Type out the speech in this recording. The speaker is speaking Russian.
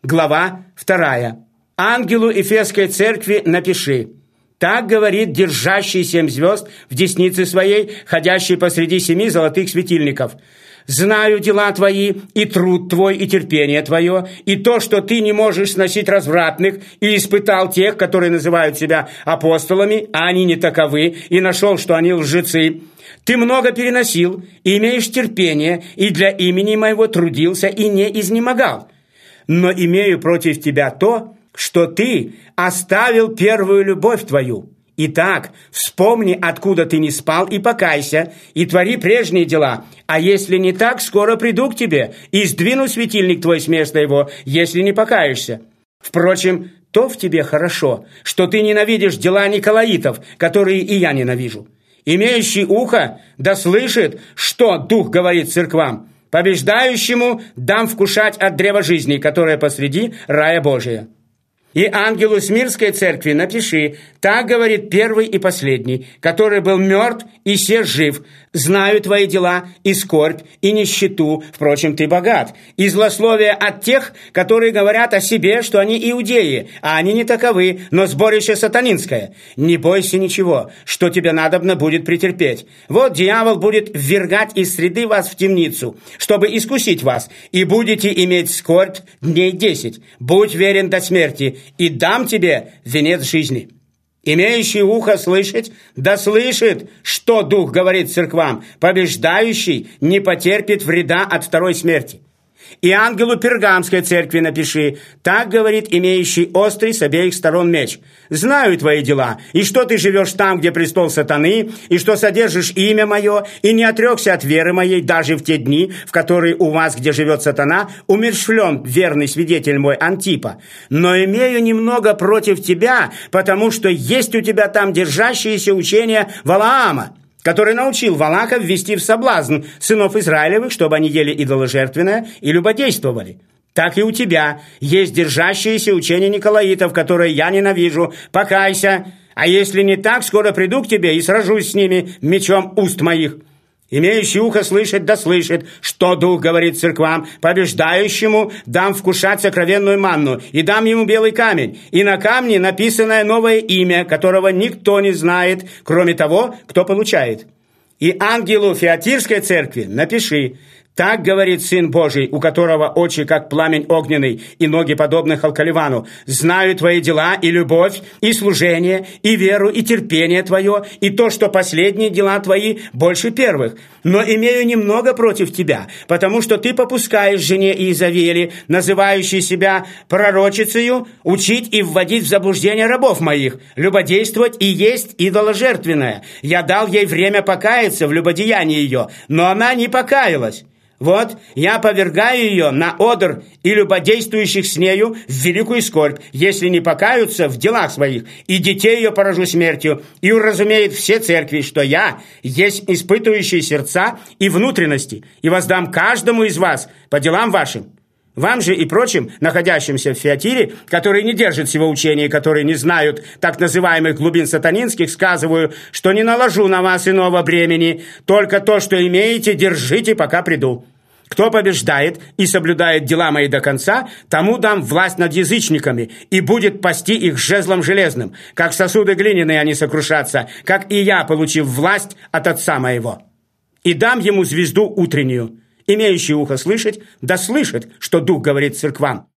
Глава 2. Ангелу Ефесской церкви напиши: так говорит держащий 7 звезд в деснице своей, ходящий посреди 7 золотых светильников. Знаю дела твои, и труд твой, и терпение твое, и то, что ты не можешь сносить развратных, и испытал тех, которые называют себя апостолами, а они не таковы, и нашел, что они лжецы. Ты много переносил, и имеешь терпение, и для имени моего трудился, и не изнемогал. Но имею против тебя то, что ты оставил первую любовь твою. Итак, вспомни, откуда ты не спал, и покайся, и твори прежние дела. А если не так, скоро приду к тебе, и сдвину светильник твой с места его, если не покаешься. Впрочем, то в тебе хорошо, что ты ненавидишь дела николаитов, которые и я ненавижу. Имеющий ухо да слышит, что Дух говорит церквам. Побеждающему дам вкушать от древа жизни, которое посреди рая Божия. И ангелу Смирской церкви напиши: так говорит первый и последний, который был мертв и се жив. Знаю твои дела, и скорбь, и нищету, впрочем, ты богат, и злословие от тех, которые говорят о себе, что они иудеи, а они не таковы, но сборище сатанинское. Не бойся ничего, что тебе надобно будет претерпеть. Вот дьявол будет ввергать из среды вас в темницу, чтобы искусить вас, и будете иметь скорбь дней 10. Будь верен до смерти, и дам тебе венец жизни. Имеющий ухо слышать, да слышит, что Дух говорит церквам. Побеждающий не потерпит вреда от второй смерти. И ангелу Пергамской церкви напиши: так говорит имеющий острый с обеих сторон меч. Знаю твои дела, и что ты живешь там, где престол сатаны, и что содержишь имя мое, и не отрекся от веры моей даже в те дни, в которые у вас, где живет сатана, умерщвлен верный свидетель мой Антипа. Но имею немного против тебя, потому что есть у тебя там держащиеся учения Валаама, который научил Валака ввести в соблазн сынов Израилевых, чтобы они ели идоложертвенное и любодействовали. Так и у тебя есть держащиеся учения николаитов, которые я ненавижу. Покайся, а если не так, скоро приду к тебе и сражусь с ними мечом уст моих. Имеющий ухо слышать да слышит, что Дух говорит церквам. Побеждающему дам вкушать сокровенную манну, и дам ему белый камень, и на камне написанное новое имя, которого никто не знает, кроме того, кто получает. И ангелу Фиатирской церкви напиши: так говорит Сын Божий, у которого очи, как пламень огненный, и ноги, подобны халкаливану. Знаю твои дела, и любовь, и служение, и веру, и терпение твое, и то, что последние дела твои больше первых. Но имею немного против тебя, потому что ты попускаешь жене Иезавели, называющей себя пророчицею, учить и вводить в заблуждение рабов моих, любодействовать и есть идоложертвенное. Я дал ей время покаяться в любодеянии ее, но она не покаялась. Вот, я повергаю ее на одр и любодействующих с нею в великую скорбь, если не покаются в делах своих, и детей ее поражу смертью, и уразумеет все церкви, что я есть испытывающий сердца и внутренности, и воздам каждому из вас по делам вашим. Вам же и прочим, находящимся в Фиатире, которые не держат сего учения, которые не знают так называемых глубин сатанинских, сказываю, что не наложу на вас иного бремени, только то, что имеете, держите, пока приду. Кто побеждает и соблюдает дела мои до конца, тому дам власть над язычниками, и будет пасти их жезлом железным. Как сосуды глиняные они сокрушатся, как и я, получив власть от Отца моего. И дам ему звезду утреннюю. Имеющий ухо слышать, да слышит, что Дух говорит церквам.